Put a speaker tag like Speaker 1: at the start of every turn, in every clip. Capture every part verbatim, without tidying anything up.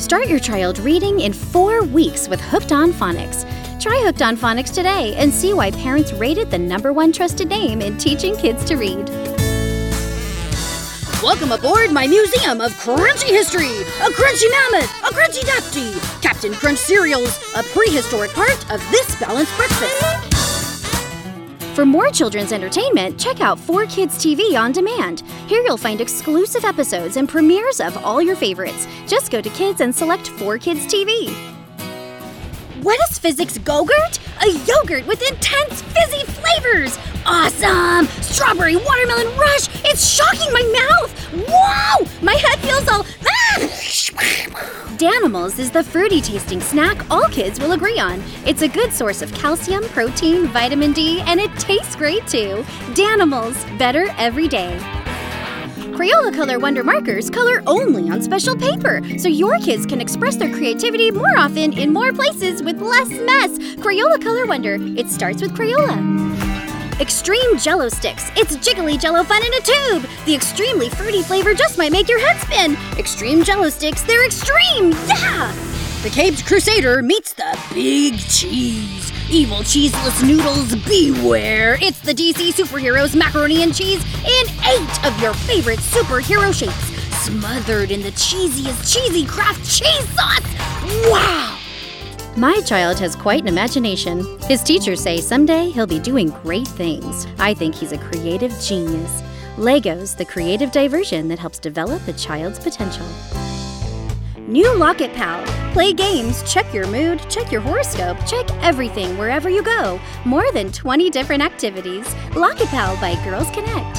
Speaker 1: Start your child reading in four weeks with Hooked on Phonics. Try Hooked on Phonics today and see why parents rate it the number one trusted name in teaching kids to read.
Speaker 2: Welcome aboard my museum of crunchy history! A crunchy mammoth! A crunchy dafty! Captain Crunch cereals, a prehistoric part of this balanced breakfast.
Speaker 1: For more children's entertainment, check out four Kids T V on demand. Here you'll find exclusive episodes and premieres of all your favorites. Just go to Kids and select four Kids T V.
Speaker 2: What is Physics Go-Gurt? A yogurt with intense fizzy flavors! Awesome! Strawberry watermelon rush! It's shocking my mouth! Wow! My head feels all... Ah!
Speaker 1: Danimals is the fruity-tasting snack all kids will agree on. It's a good source of calcium, protein, vitamin D, and it tastes great too. Danimals, better every day. Crayola Color Wonder Markers color only on special paper, so your kids can express their creativity more often in more places with less mess. Crayola Color Wonder. It starts with Crayola. Extreme Jello Sticks. It's jiggly Jello fun in a tube. The extremely fruity flavor just might make your head spin. Extreme Jello Sticks, they're extreme! Yeah!
Speaker 2: The Caped Crusader meets the Big Cheese. Evil cheeseless noodles, beware! It's the D C Superheroes Macaroni and Cheese in eight of your favorite superhero shapes, smothered in the cheesiest cheesy Kraft cheese sauce! Wow!
Speaker 1: My child has quite an imagination. His teachers say someday he'll be doing great things. I think he's a creative genius. Legos, the creative diversion that helps develop a child's potential. New Locket Pal. Play games, check your mood, check your horoscope, check everything wherever you go. More than twenty different activities. Locket Pal by Girls Connect.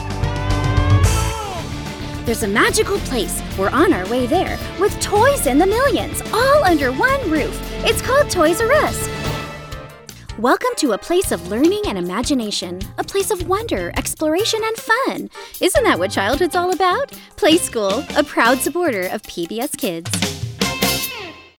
Speaker 1: There's a magical place. We're on our way there with toys in the millions, all under one roof. It's called Toys R Us. Welcome to a place of learning and imagination, a place of wonder, exploration, and fun. Isn't that what childhood's all about? Play School, a proud supporter of P B S Kids.